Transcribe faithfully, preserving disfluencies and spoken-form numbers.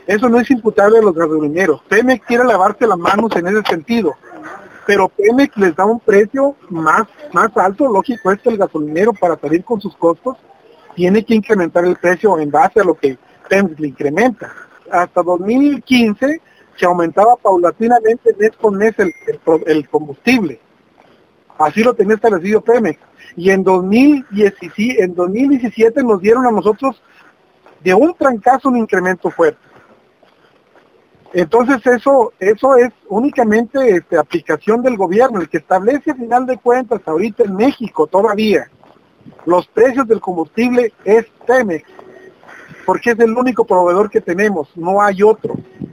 Eso no es imputable a los gasolineros. Pemex quiere lavarse las manos en ese sentido, pero Pemex les da un precio más, más alto, lógico es que el gasolinero para salir con sus costos tiene que incrementar el precio en base a lo que Pemex le incrementa. Hasta dos mil quince se aumentaba paulatinamente mes con mes el, el, el combustible. Así lo tenía establecido Pemex. Y en dos mil diecisiete, en dos mil diecisiete nos dieron a nosotros de un trancazo un incremento fuerte. Entonces eso eso es únicamente este, aplicación del gobierno, el que establece a final de cuentas ahorita en México todavía los precios del combustible es Pemex, porque es el único proveedor que tenemos, no hay otro.